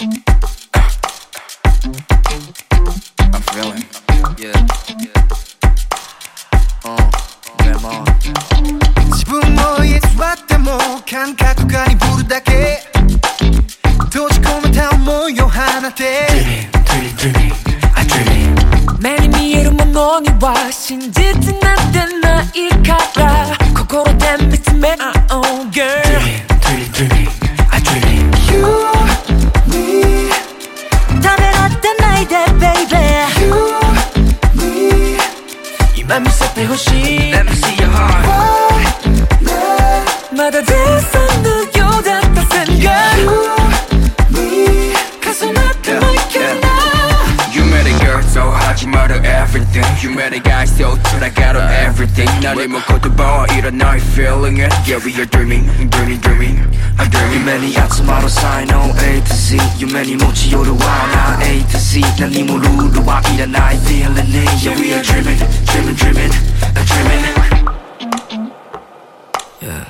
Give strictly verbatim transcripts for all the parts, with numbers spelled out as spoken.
I'm feeling, yeah, yeah. Uh, lemon. 自分の家座っても感覚が鈍るだけ閉じ込めた思いを放て Dreaming, dreaming, dreaming, I dreaming. 目に見えるものには真実なんてないから心で見つめ合おう girl Dreaming, dreaming, dreaming, I dreaming. You, me ためらってないで baby You, me 今見せてほしい Let me see your heart. Why not まだ電車のようだった線が You, me 重なってもいけない You met a girl, so 하지마라 everything. You met a guy, so 돌아가려 everything. 나를 먹고도 봐, 일어나 feeling it. Yeah, we are dreaming, dreaming, dreaming. I'm dreaming. Many 아침마로 sign on A to Z. You many 모치 요르와 나 A to Z. 난 이 모르르와 일어나 feeling it. Yeah, we are dreaming, dreaming, dreaming. I'm dreaming. Yeah.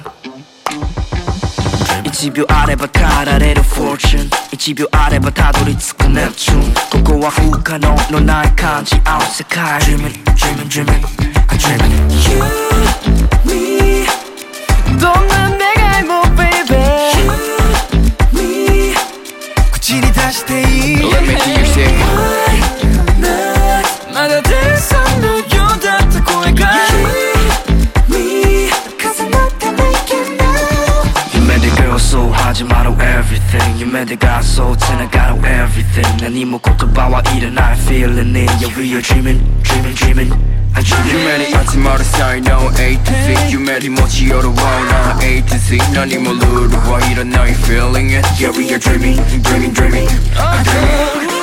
이 집요 아래 바다 아래로 fortune 이 집요 아래 바다 돌이つく Neptune ここは不可能のない感じ合う世界 Dreaming, dreaming, dreaming, I'm dreaming. You, me どんな願いも baby You, me 口に出していい Let me hear you say Why not まだ電車のようだった声が You, me 重なってもいけない You met a girl, so 하지마라 everything. You met a guy, so 지나가려 everything. 난 이言葉は 일어나 feeling it. Yeah, we are dreaming, dreaming, dreaming. I'm dreaming. You met it 하지마라 sign on A to Z. You met it 모치 요르와 나 A to Z. 난 이 모르르와 일어나 feeling it. Yeah, we are dreaming, dreaming, dreaming. I'm dreaming.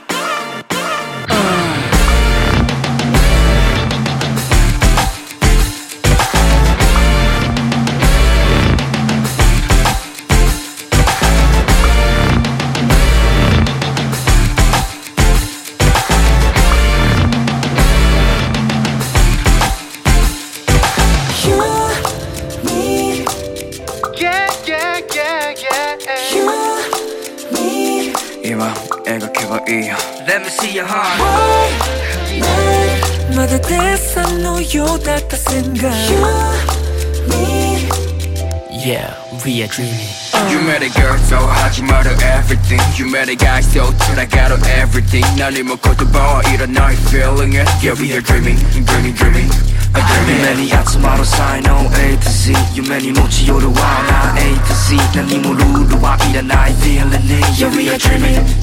You, me Yeah, yeah, yeah, yeah You, me 이만 애각해봐 이 Let me see your heart. Why not まだ電車のようだった線が You, me Yeah, we are dreaming. You met a girl, so 하지마라 everything. You met a guy, so 돌아가려 everything. 나를 먹고도 봐, 일어나 feeling it. Yeah, we are dreaming, dreaming, dreaming. I'm dreaming. Many 아침마로 sign on A to Z. You many 모치 요르와 나 A to Z. 난 이 모르르와 일어나 feeling it. Yeah, we are dreaming,